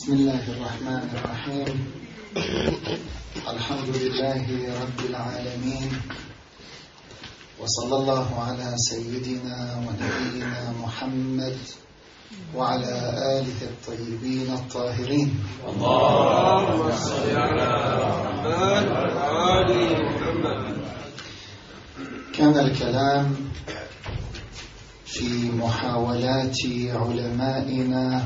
بسم الله الرحمن الرحيم. الحمد لله رب العالمين، وصلى الله على سيدنا ونبينا محمد وعلى آله الطيبين الطاهرين. اللهم صل على محمد وعلى آل محمد. كان الكلام في محاولات علمائنا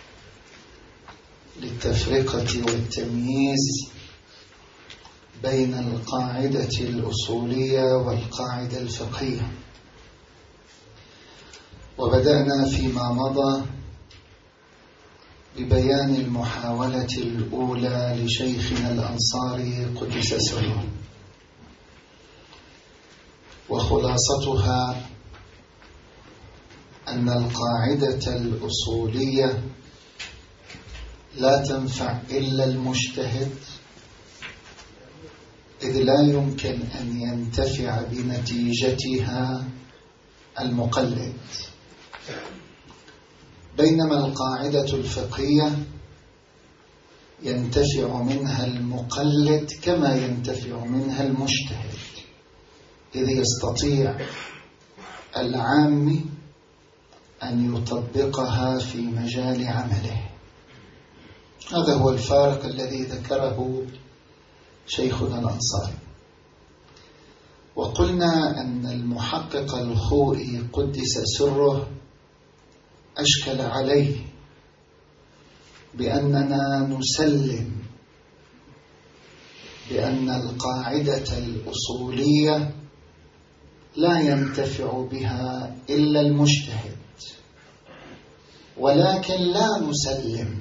للتفرقة والتمييز بين القاعدة الأصولية والقاعدة الفقهية، وبدأنا فيما مضى ببيان المحاولة الأولى لشيخنا الأنصاري قدس سره، وخلاصتها أن القاعدة الأصولية لا تنفع إلا المجتهد، إذ لا يمكن أن ينتفع بنتيجتها المقلد، بينما القاعدة الفقهية ينتفع منها المقلد كما ينتفع منها المجتهد، إذ يستطيع العام أن يطبقها في مجال عمله. هذا هو الفارق الذي ذكره شيخنا الأنصاري. وقلنا أن المحقق الخوئي قدس سره أشكل عليه بأننا نسلم بأن القاعدة الأصولية لا ينتفع بها إلا المجتهد، ولكن لا نسلم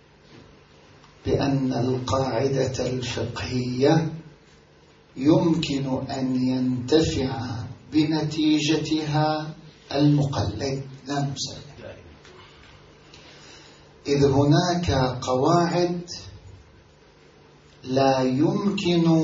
بأن القاعدة الفقهية يمكن أن ينتفع بنتيجتها المقلد، لا نسلم، إذ هناك قواعد لا يمكن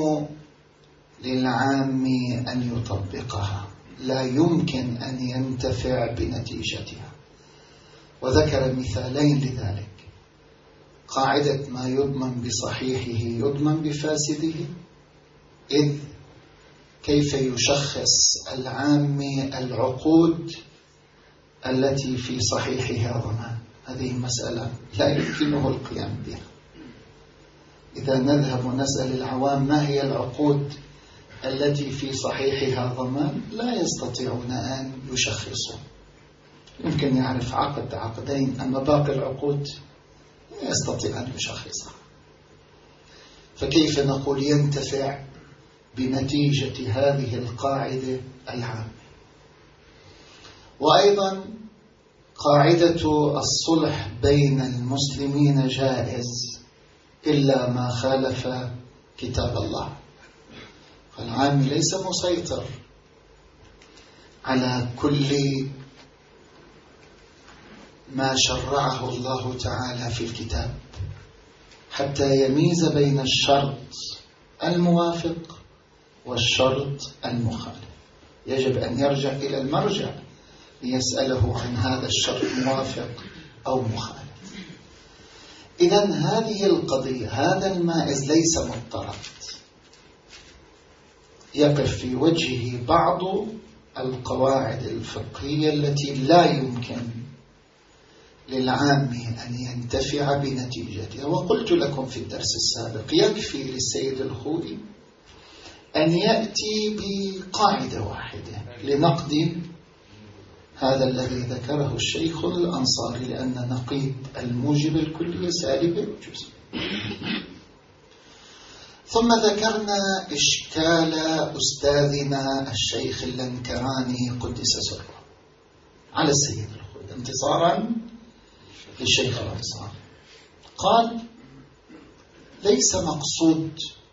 للعام أن يطبقها، لا يمكن أن ينتفع بنتيجتها، وذكر مثالين لذلك: قاعدة ما يضمن بصحيحه يضمن بفاسده، إذ كيف يشخص العام العقود التي في صحيحها ضمان؟ هذه مسألة لا يمكنه القيام بها. إذا نذهب ونسأل العوام ما هي العقود التي في صحيحها ضمان، لا يستطيعون أن يشخصوا. يمكن يعرف عقد عقدين، أما باقي العقود لا يستطيع أن يشخصها. فكيف نقول ينتفع بنتيجة هذه القاعدة العامة؟ وأيضا قاعدة الصلح بين المسلمين جائز إلا ما خالف كتاب الله، فالعام ليس مسيطر على كل ما شرعه الله تعالى في الكتاب، حتى يميز بين الشرط الموافق والشرط المخالف. يجب أن يرجع إلى المرجع ليسأله عن هذا الشرط موافق أو مخالف. إذن هذه القضية، هذا المائز ليس مضطرد، يقف في وجهه بعض القواعد الفقهية التي لا يمكن للعام أن ينتفع بنتيجتها. وقلت لكم في الدرس السابق يكفي للسيد الخوئي أن يأتي بقاعدة واحدة لنقد هذا الذي ذكره الشيخ الأنصاري، لأن نقيض الموجب الكلي سالب الجزء. ثم ذكرنا إشكال أستاذنا الشيخ اللنكراني قدس سره على السيد الخوئي انتصارا للشيخ الأنصاري. قال: ليس مقصود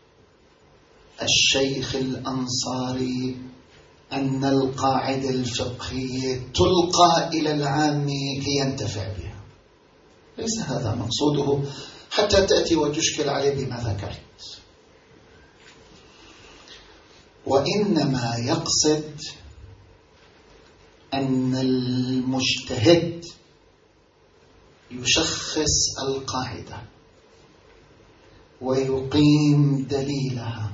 الشيخ الأنصاري أن القاعدة الفقهية تلقى إلى العام لينتفع بها، ليس هذا مقصوده حتى تأتي وتشكل عليه بما ذكرت، وإنما يقصد أن المجتهد يشخص القاعدة ويقيم دليلها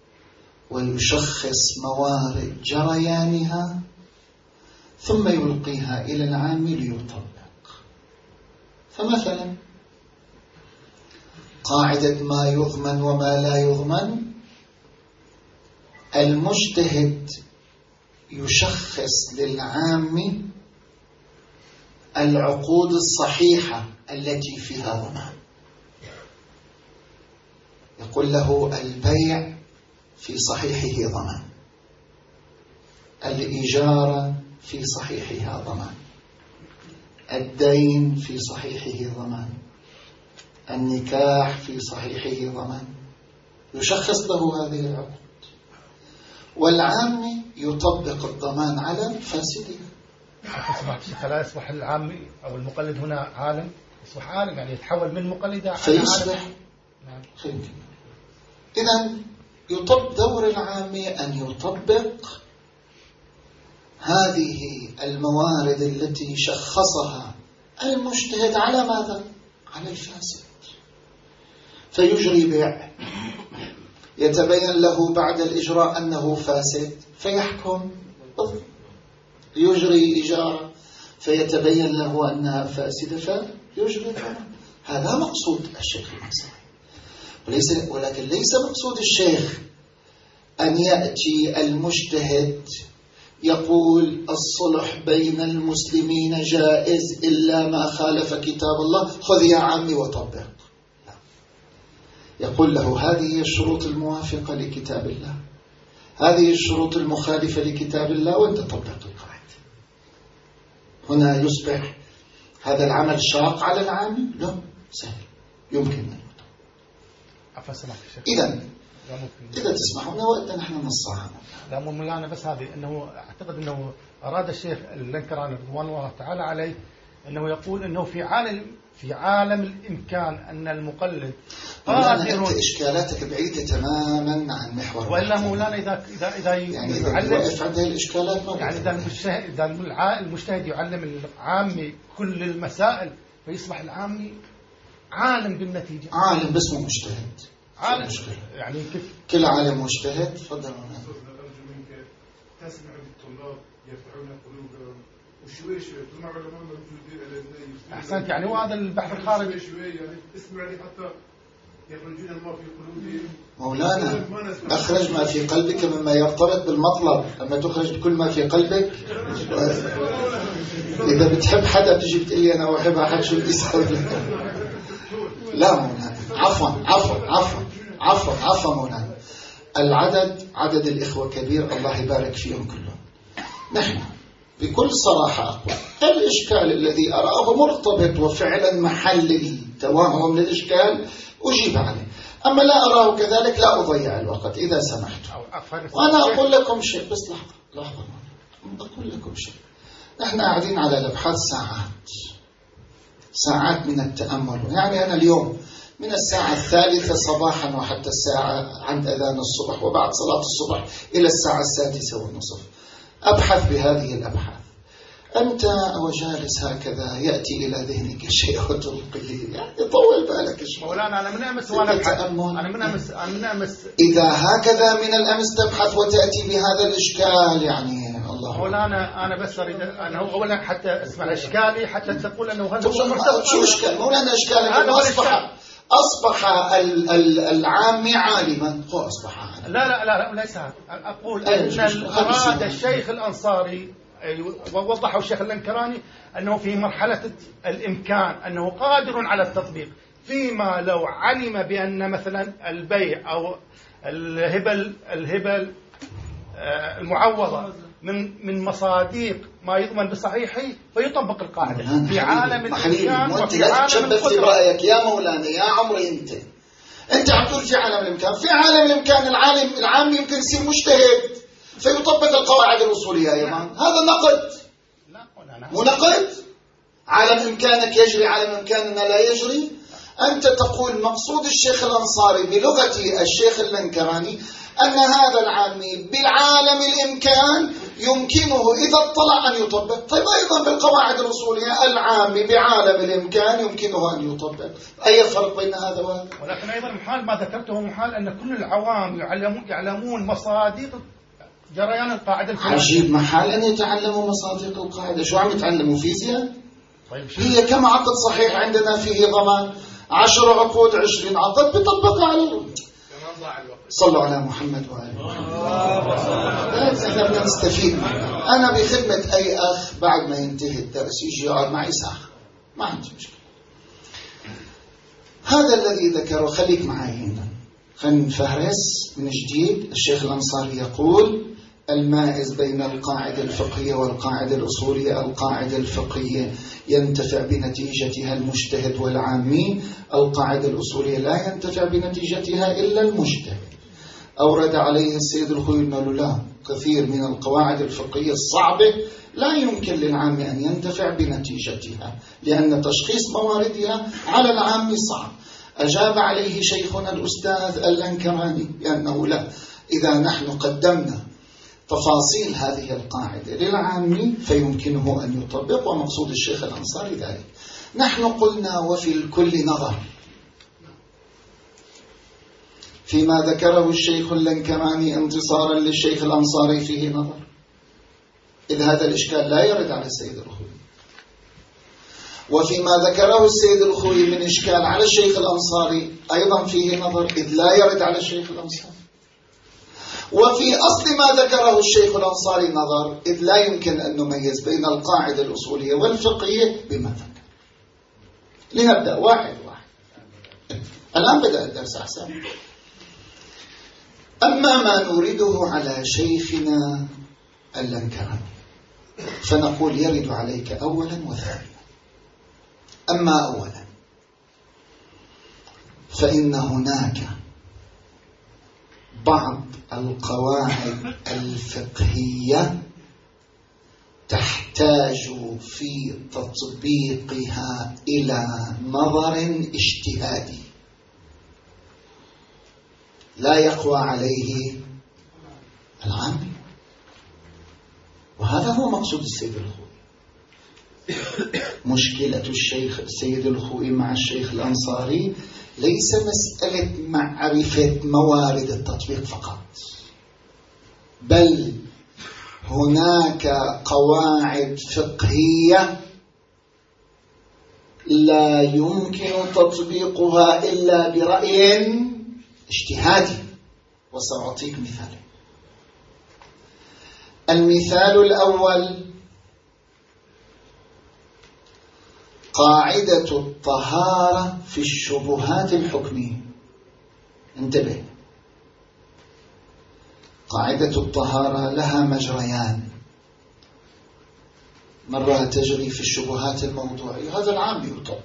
ويشخص موارد جريانها ثم يلقيها إلى العام ليطبق. فمثلا قاعدة ما يضمن وما لا يضمن، المجتهد يشخص للعام العقود الصحيحة التي فيها ضمان، يقول له البيع في صحيحه ضمان، الإجارة في صحيحها ضمان، الدين في صحيحه ضمان، النكاح في صحيحه ضمان، يشخص له هذه العقود، والعام يطبق الضمان على فاسدها. لا يصبح العامي أو المقلد هنا عالم، يصبح عالم يعني يتحول من مقلد فيصبح. إذن دور العامي أن يطبق هذه الموارد التي شخصها المجتهد على ماذا؟ على الفاسد، فيجري بيع يتبين له بعد الإجراء أنه فاسد فيحكم، يجري إجارة فيتبين له أنها فاسدة فيجري ثمن. هذا مقصود الشيخ الإسلامي، ولكن ليس مقصود الشيخ أن يأتي المجتهد يقول الصلح بين المسلمين جائز إلا ما خالف كتاب الله، خذ يا عمي وطبق. لا. يقول له هذه الشروط الموافقة لكتاب الله، هذه الشروط المخالفة لكتاب الله، وانت طبق القاعدة. هنا يصبح هذا العمل شاق على العامل؟ لا، سهل، يمكن أن إذا تسمحون وقت نحن نصها. لا مو مولانا، بس هذه أنه أعتقد أنه أراد الشيخ اللنكراني رضوان الله تعالى عليه أنه يقول أنه في عالم الإمكان أن المقلد أنت إشكالاتك بعيدة تماما عن محور. وإلا مولانا إذا يعني يعلم عن هذه الإشكالات يعني إذا المجتهد يعلم العامي كل المسائل فيصبح العامي عالم بالنتيجة، عالم باسمه مجتهد، عالم يعني كل عالم مجتهد. تفضل. تسمع الطلاب يرفعون قلوبهم وشوي شوي طلع علماء موجودين الذين أحسنت، يعني وهذا البحث الخارجي شوي يعني اسمع لي حتى يخرجون ما في قلوبهم. مولانا أخرج ما في قلبك مما يرتبط بالمطلب، أما تخرج كل ما في قلبك. إذا بتحب حدا تجي بتقول لي أنا أحب أحد، شو بيسوي؟ لا مولانا، عفوا مولانا، عدد الإخوة كبير، الله يبارك فيهم كلهم. نحن بكل صراحة أقول الإشكال الذي أراه مرتبط وفعلا محلي تماما من الإشكال أجيب عليه، أما لا أراه كذلك لا أضيع الوقت إذا سمحت. وأنا أقول لكم شيء، بس لحظة أقول لكم شيء. نحن قاعدين على الأبحاث ساعات من التأمل، يعني أنا اليوم من الساعة 3 صباحا وحتى الساعة عند أذان الصبح وبعد صلاة الصبح إلى الساعة 6:30 أبحث بهذه الأبحاث. أنت وجالس هكذا يأتي إلى ذهنك شيء وتلقيه، يعني طول بالك شوي. مولانا أنا من أمس وأنا أبحث، أنا من أمس إذا هكذا من الأمس تبحث وتأتي بهذا الاشكال، يعني الله. مولانا أنا بس أريد أنا أولا حتى أسمع إشكالي حتى تقول أنه هذا شو إشكال مولانا؟ إشكال أنه أصبح العام عالما، هو أصبح عالما. لا ليس هذا. أقول أن أراد الشيخ الأنصاري ووضحه الشيخ اللنكراني أنه في مرحلة الإمكان أنه قادر على التطبيق، فيما لو علم بأن مثلا البيع أو الهبل المعوضة من مصاديق ما يضمن بصحيحه فيطبق القاعدة في عالم الإمكان. وفي عالم القدرة. في رأيك يا مولانا يا عمري أنت عم تقول في عالم الإمكان. في عالم الإمكان العام يمكن يصير مجتهد فيطبق القواعد الأصولية أيضا. هذا نقد، مو نقد. عالم إمكانك يجري، عالم إمكاننا لا يجري. أنت تقول مقصود الشيخ الأنصاري بلغة الشيخ اللنكراني أن هذا العامي بالعالم الإمكان يمكنه إذا اطلع أن يطبق. طيب أيضا بالقواعد الأصولية العامة بعالم الإمكان يمكنه أن يطبق. أي فرق بين هذا وهذا؟ ولكن أيضا محال ما ذكرته محال أن كل العوام يعلمون مصادق جريان القاعدة الفلانية. عجيب، محال أن يتعلموا مصادق القاعدة. شو عم يتعلموا؟ فيزياء؟ طيب هي كم عقد صحيح عندنا فيه ضمان؟ 10 عقود 20 عقد بطبقها على صلوا على محمد وآله. احنا بدنا نستفيد منه. أنا بخدمة أي أخ بعد ما ينتهي الدرس يجي يقعد معي ساعة، ما عندي مشكلة. هذا الذي ذكره، خليك معي هنا، خلينا نفهرس من جديد. الشيخ الأنصاري يقول المائز بين القاعدة الفقهية والقاعدة الأصولية: القاعدة الفقهية ينتفع بنتيجتها المجتهد والعامي، القاعدة الأصولية لا ينتفع بنتيجتها إلا المجتهد. أورد عليه السيد الخوئي أنه لا، كثير من القواعد الفقهية الصعبة لا يمكن للعام أن ينتفع بنتيجتها لأن تشخيص مواردها على العام صعب. أجاب عليه شيخنا الأستاذ اللنكراني بأنه لا، إذا نحن قدمنا تفاصيل هذه القاعدة للعام فيمكنه أن يطبق، ومقصود الشيخ الأنصاري ذلك. نحن قلنا وفي الكل نظر فيما ذكره الشيخ اللنكراني انتصارا للشيخ الأنصاري، فيه نظر، إذ هذا الإشكال لا يرد على السيد الخوئي. وفيما ذكره السيد الخوئي من إشكال على الشيخ الأنصاري أيضا فيه نظر، إذ لا يرد على الشيخ الأنصاري. وفي أصل ما ذكره الشيخ الأنصاري نظر، إذ لا يمكن أن نميز بين القاعدة الأصولية والفقهية بما ذكر. لنبدأ واحد واحد. الآن بدأ الدرس أحسن. أما ما نورده على شيخنا اللنكراني فنقول يرد عليك أولا وثانيا. أما أولا فإن هناك بعض القواعد الفقهية تحتاج في تطبيقها إلى نظر اجتهادي لا يقوى عليه العام، وهذا هو مقصود السيد الخوئي. مشكلة السيد الخوئي مع الشيخ الأنصاري ليس مسألة معرفة موارد التطبيق فقط، بل هناك قواعد فقهية لا يمكن تطبيقها إلا برأي اجتهادي. وسأعطيك مثال. المثال الأول قاعدة الطهارة في الشبهات الحكمية. انتبه، قاعدة الطهارة لها مجريان، مرة تجري في الشبهات الموضوعية، هذا العام يطبق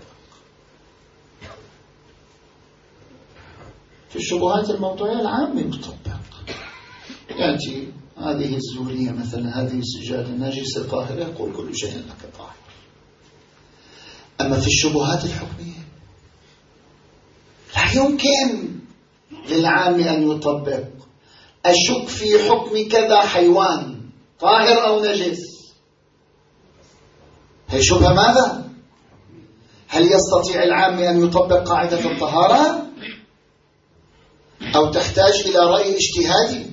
في الشبهات الموضوعية، العام يطبق. يأتي هذه الزورية مثلا، هذه السجادة نجسة طاهرة، يقول كل شيء لك طاهر. أما في الشبهات الحكمية لا يمكن للعام أن يطبق. أشك في حكم كذا حيوان طاهر أو نجس، هي شبهة ماذا؟ هل يستطيع العام أن يطبق قاعدة الطهارة أو تحتاج إلى رأي اجتهادي؟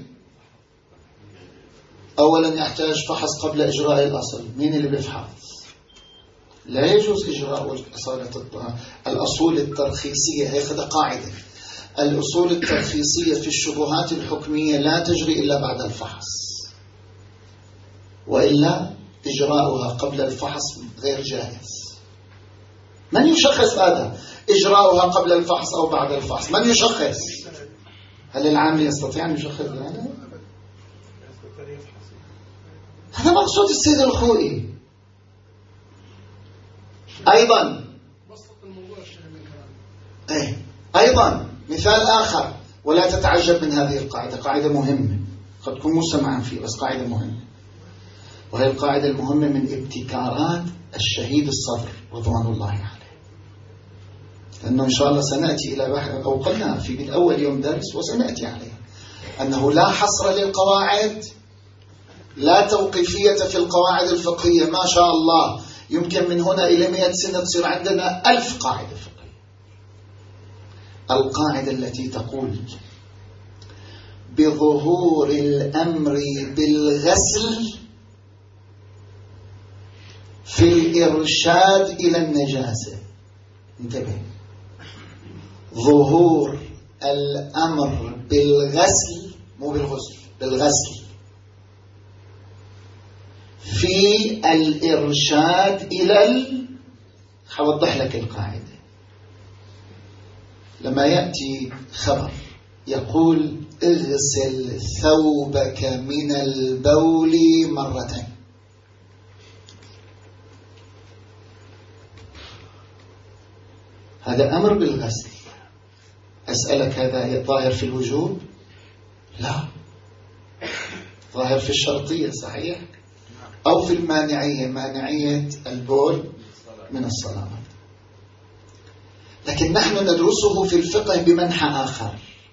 أولا يحتاج فحص قبل إجراء الأصل. مين اللي بيفحص؟ لا يجوز إجراء الأصول الترخيصية. هذا قاعدة، الأصول الترخيصية في الشبهات الحكمية لا تجري إلا بعد الفحص، وإلا إجراؤها قبل الفحص غير جائز. من يشخص هذا؟ إجراؤها قبل الفحص أو بعد الفحص، من يشخص؟ هل العام يستطيع أن يشخص هذا؟ هذا مقصود السيد الخوئي. أيضا مثال آخر، ولا تتعجب من هذه القاعدة، قاعدة مهمة قد تكون مستمعا فيه، بس قاعدة مهمة، وهي القاعدة المهمة من ابتكارات الشهيد الصدر رضوان الله عليه. لأنه إن شاء الله سنأتي إلى بحث، أو قلنا في أول يوم درس وسنأتي عليه، أنه لا حصر للقواعد لا توقيفية في القواعد الفقهية، ما شاء الله يمكن من هنا إلى 100 سنة تصير عندنا 1000 قاعدة فقهية. القاعدة التي تقول بظهور الأمر بالغسل في الإرشاد إلى النجاسة، انتبه، ظهور الأمر بالغسل، مو بالغسل، بالغسل في الإرشاد إلى حوضح لك القاعدة. لما يأتي خبر يقول اغسل ثوبك من البول مرتين، هذا أمر بالغسل. أسألك هذا ظاهر في الوجوب؟ لا، ظاهر في الشرطية، صحيح؟ أو في المانعية، مانعية البول من الصلاة. لكن نحن ندرسه في الفقه بمنحى آخر،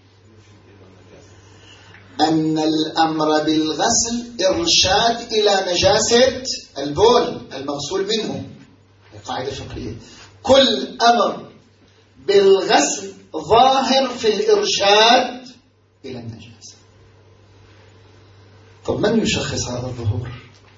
أن الأمر بالغسل إرشاد إلى نجاسة البول المغسول منه. قاعدة فقهية، كل أمر بالغسل ظاهر في الإرشاد إلى النجاسة. طب من يشخص هذا الظهور؟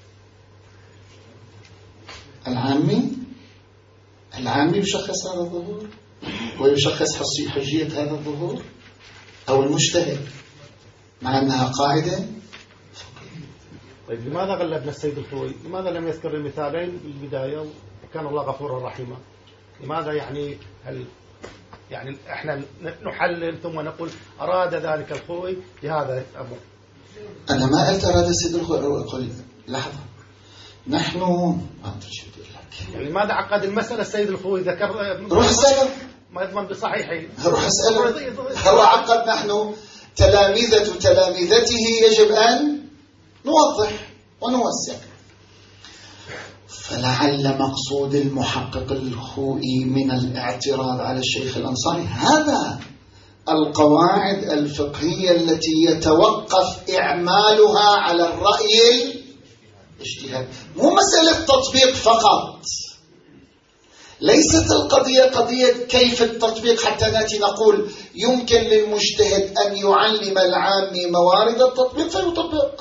العامي يشخص هذا الظهور ويشخص حجية هذا الظهور، أو المجتهد، مع أنها قاعدة. طيب لماذا غلبنا السيد الخوي؟ لماذا لم يذكر المثالين بالبداية وكان الله غفورا رحيما؟ لماذا هل احنا نحلل ثم نقول أراد ذلك الخوي بهذا الأمر؟ أنا ما قلت أراد السيد الخوي، أقول لحظة، نحن ما أدري شو أقول لك. يعني لماذا عقد المسألة السيد الخوي؟ ذكر روح اسأله، ما يضمن بصحيحه، روح اسأله. هو عقد، نحن تلامذته يجب أن نوضح ونوسع. فلعل مقصود المحقق الخوئي من الاعتراض على الشيخ الأنصاري هذا القواعد الفقهية التي يتوقف إعمالها على الرأي الاجتهادي، مو مسألة تطبيق فقط. ليست القضية قضية كيف التطبيق حتى نأتي نقول يمكن للمجتهد أن يعلم العام موارد التطبيق فيطبق.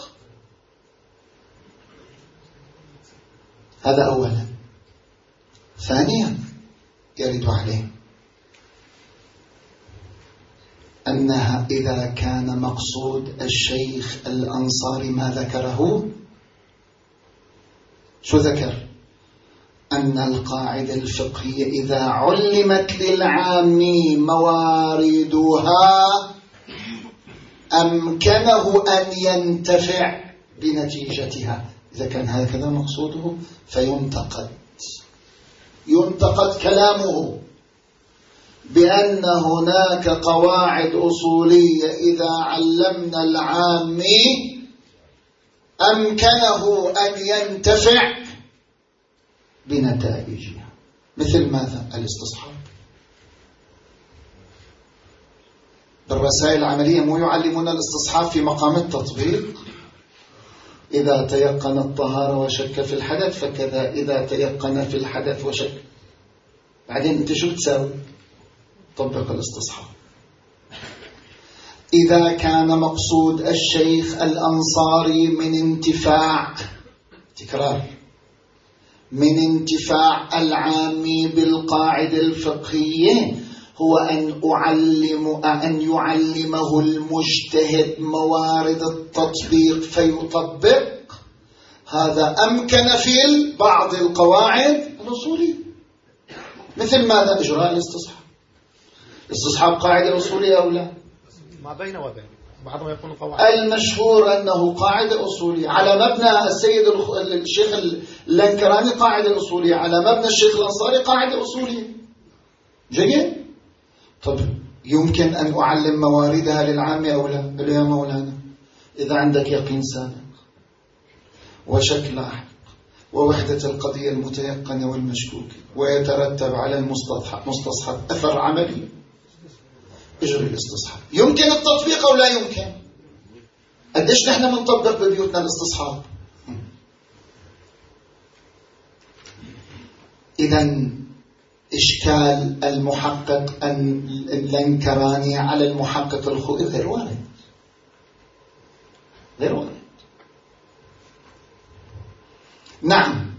هذا أولا. ثانيا يرد عليه أنها إذا كان مقصود الشيخ الأنصاري ما ذكره، شو ذكر؟ أن القاعدة الفقهية إذا علمت للعام مواردها أمكنه أن ينتفع بنتيجتها. إذا كان هكذا مقصوده فينتقد كلامه بأن هناك قواعد أصولية إذا علمنا العام أمكنه أن ينتفع بنتائجها. مثل ماذا؟ الاستصحاب. بالرسائل العملية مو يعلمون الاستصحاب في مقام التطبيق؟ إذا تيقن الطهارة وشك في الحدث فكذا، إذا تيقن في الحدث وشك. بعدين أنت شو تساوي؟ طبق الاستصحاب. إذا كان مقصود الشيخ الأنصاري من انتفاع، تكرار، من انتفاع العام بالقاعدة الفقهية هو أن يعلمه المجتهد موارد التطبيق فيطبق، هذا أمكن في بعض القواعد الأصولية. مثل ماذا؟ إجراء الاستصحاب. الاستصحاب قاعدة أصولية أو لا؟ ما بين وبين، بعضهم يكون قواعد. المشهور أنه قاعدة أصولية على مبنى الشيخ اللنكراني، قاعدة أصولية على مبنى الشيخ الأنصاري، قاعدة أصولية. جيد؟ طب يمكن أن أعلم مواردها للعام أو لا؟ قل يا مولانا إذا عندك يقين سابق وشك لاحق ووحدة القضية المتيقنة والمشكوك ويترتب على المستصحب أثر عملي، اجري الاستصحاب. يمكن التطبيق أو لا يمكن؟ قديش نحن منطبق ببيوتنا الاستصحاب؟ إذن إشكال المحقق اللنكراني على المحقق الخوئي غير وارد، غير وارد. نعم،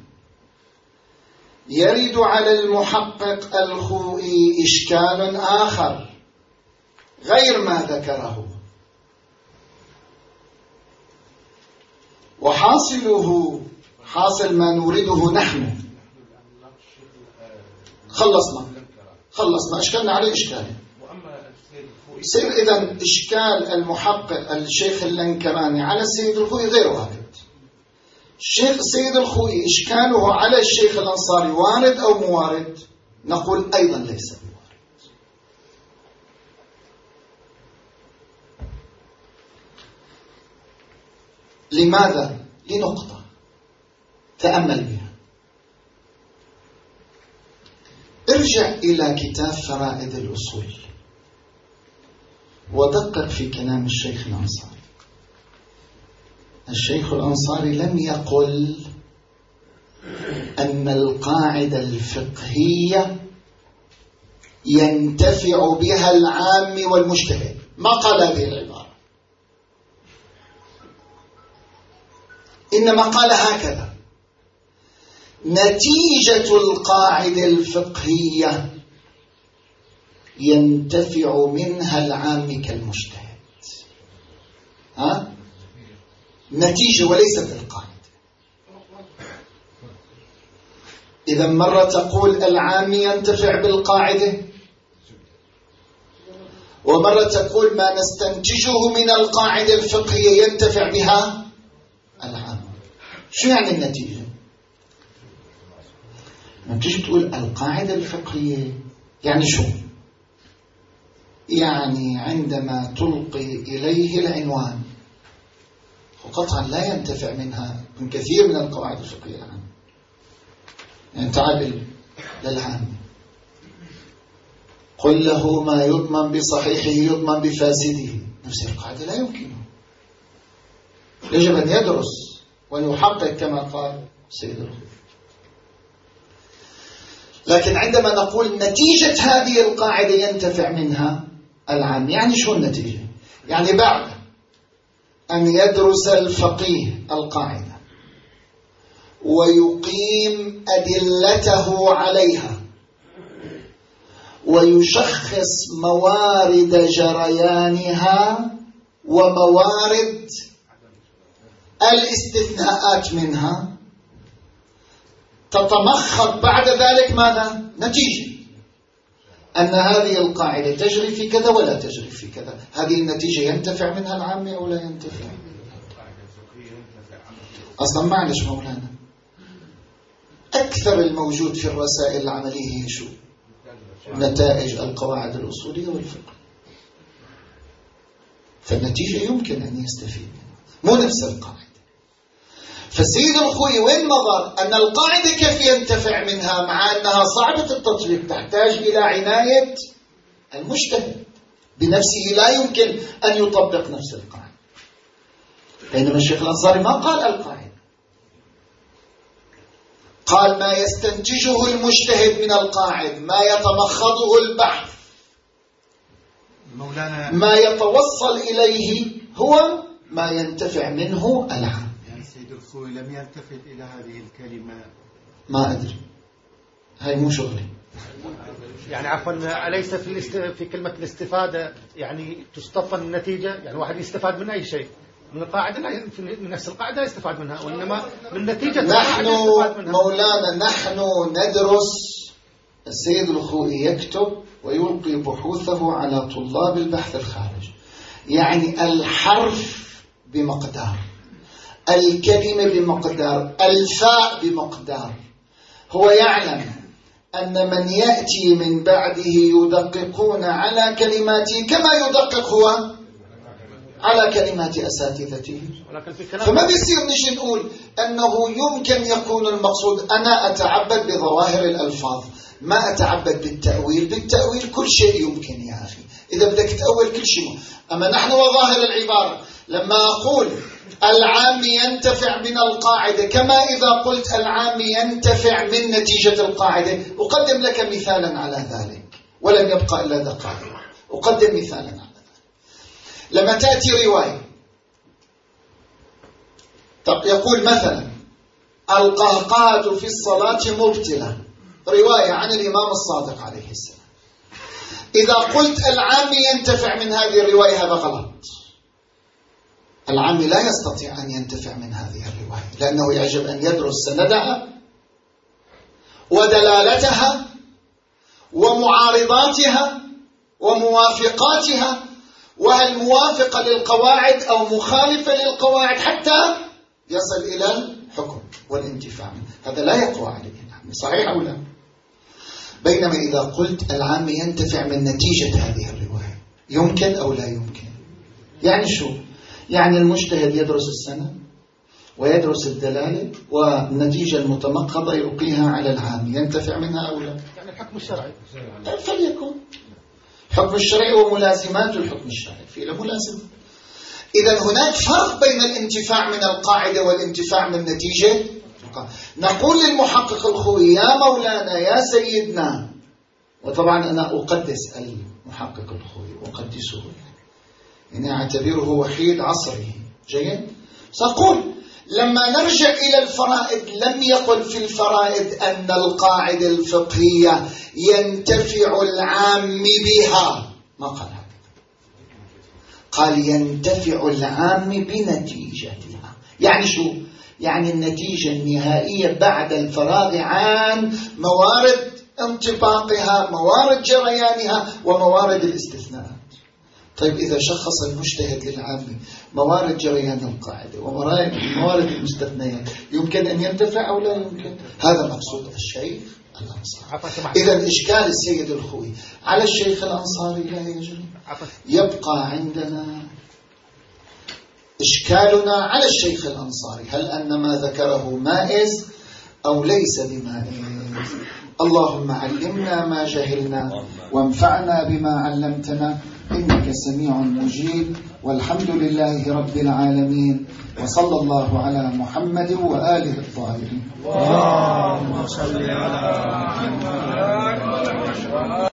يرد على المحقق الخوئي إشكال آخر غير ما ذكره، وحاصله حاصل ما نورده نحن. خلصنا أشكالنا عليه إشكال. يصير إذن إشكال المحقق الشيخ اللنكراني على السيد الخوئي غير وارد. السيد الخوئي إشكاله على الشيخ الأنصاري وارد أو موارد؟ نقول أيضا ليس بوارد. لماذا؟ لنقطة تأمل بها. ارجع إلى كتاب فرائد الأصول ودقق في كلام الشيخ الأنصاري. الشيخ الأنصاري لم يقل أن القاعدة الفقهية ينتفع بها العام والمجتهد، ما قال هذه العبارة، إنما قال هكذا: نتيجة القاعدة الفقهية ينتفع منها العام كالمجتهد. نتيجة وليست القاعدة. إذا مرة تقول العام ينتفع بالقاعدة، ومرة تقول ما نستنتجه من القاعدة الفقهية ينتفع بها العام. شو يعني النتيجة؟ ما تيجي تقول القاعدة الفقهية يعني شو؟ يعني عندما تلقي إليه العنوان، وقطعا لا ينتفع منها من كثير من القواعد الفقهية العامة. يعني تعال للعام، قل له ما يضمن بصحيحه يضمن بفاسده، نفس القاعدة لا يمكنه، يجب أن يدرس ويحقق كما قال سيد الخوئي. لكن عندما نقول نتيجة هذه القاعدة ينتفع منها العام، يعني شو النتيجة؟ يعني بعد أن يدرس الفقيه القاعدة ويقيم أدلته عليها ويشخص موارد جريانها وموارد الاستثناءات منها، تتمخض بعد ذلك ماذا؟ نتيجة أن هذه القاعدة تجري في كذا ولا تجري في كذا. هذه النتيجة ينتفع منها العامة أو لا ينتفع؟ أصلا معلش مولانا، أكثر الموجود في الرسائل العملية هي شو؟ نتائج القواعد الأصولية والفقه. فالنتيجة يمكن أن يستفيد منها، مو نفس القاعدة. فالسيد الخوئي وين نظر أن القاعدة كيف ينتفع منها مع أنها صعبة التطبيق، تحتاج إلى عناية المجتهد بنفسه، لا يمكن أن يطبق نفس القاعدة. بينما الشيخ الأنصاري ما قال القاعدة، قال ما يستنتجه المجتهد من القاعدة، ما يتمخضه البحث، مولانا ما يتوصل إليه هو ما ينتفع منه العام. يعني سيد الخوئي لم يلتفت إلى هذه الكلمة. ما أدري، هاي مو شغلي. يعني عفوا، أليس في كلمة الاستفادة يعني تستفاد النتيجة؟ يعني واحد يستفاد من أي شيء من القاعدة، لا من نفس القاعدة يستفاد منها، وإنما من نتيجة نحن مولانا نحن ندرس. السيد الخوئي يكتب ويلقي بحوثه على طلاب البحث الخارجي، يعني الحرف بمقدار، الكلمة بمقدار، الفاء بمقدار. هو يعلم أن من يأتي من بعده يدققون على كلماته كما يدقق هو على كلمات أساتذته. فما بيصير نجي نقول أنه يمكن يكون المقصود أنا أتعبد بظواهر الألفاظ، ما أتعبد بالتأويل. بالتأويل كل شيء يمكن يا أخي، إذا بدك تأول كل شيء. أما نحن وظاهر العبارة، لما أقول العام ينتفع من القاعدة كما إذا قلت العام ينتفع من نتيجة القاعدة، أقدم لك مثالا على ذلك ولن يبقى إلا دقائق. أقدم مثالا على ذلك. لما تأتي رواية يقول مثلا القهقهة في الصلاة مبتلة، رواية عن الإمام الصادق عليه السلام، إذا قلت العام ينتفع من هذه الرواية هذا غلط. العام لا يستطيع أن ينتفع من هذه الرواية، لأنه يجب أن يدرس سندها ودلالتها ومعارضاتها وموافقاتها، وهل موافقة للقواعد أو مخالفة للقواعد حتى يصل إلى الحكم والانتفاع منه. هذا لا يقوى عليه العام، صحيح أو لا؟ بينما إذا قلت العام ينتفع من نتيجة هذه الرواية، يمكن أو لا يمكن؟ يعني شو؟ يعني المجتهد يدرس السند ويدرس الدلالة والنتيجة المتمقضة يلقيها على العام، ينتفع منها أو لا؟ يعني الحكم الشرعي فليكن حكم الشرعي وملازمات الحكم الشرعي في له ملازمة. إذا هناك فرق بين الانتفاع من القاعدة والانتفاع من نتيجة. نقول للمحقق الخوئي يا مولانا يا سيدنا، وطبعا أنا أقدس المحقق الخوئي أقدسه، يعني أعتبره وحيد عصره، جيد؟ سأقول لما نرجع إلى الفرائض لم يقل في الفرائض أن القاعدة الفقهية ينتفع العام بها، ما قال هذا، قال ينتفع العام بنتيجتها. يعني شو؟ يعني النتيجة النهائية بعد الفراغ عن موارد انطباقها، موارد جريانها، وموارد الاستثناءات. طيب إذا شخص المجتهد للعامي موارد جريان القاعدة وموارد المستثنيات، يمكن أن ينتفع أو لا يمكن؟ هذا مقصود الشيخ الأنصاري. إذا إشكال السيد الخوئي على الشيخ الأنصاري لا يجري. يبقى عندنا إشكالنا على الشيخ الأنصاري، هل أن ما ذكره مائز أو ليس بمائز؟ اللهم علمنا ما جهلنا وانفعنا بما علمتنا، إنك سميع مجيب، والحمد لله رب العالمين، وصلى الله على محمد وآله الطاهرين. اللهم صل على محمد.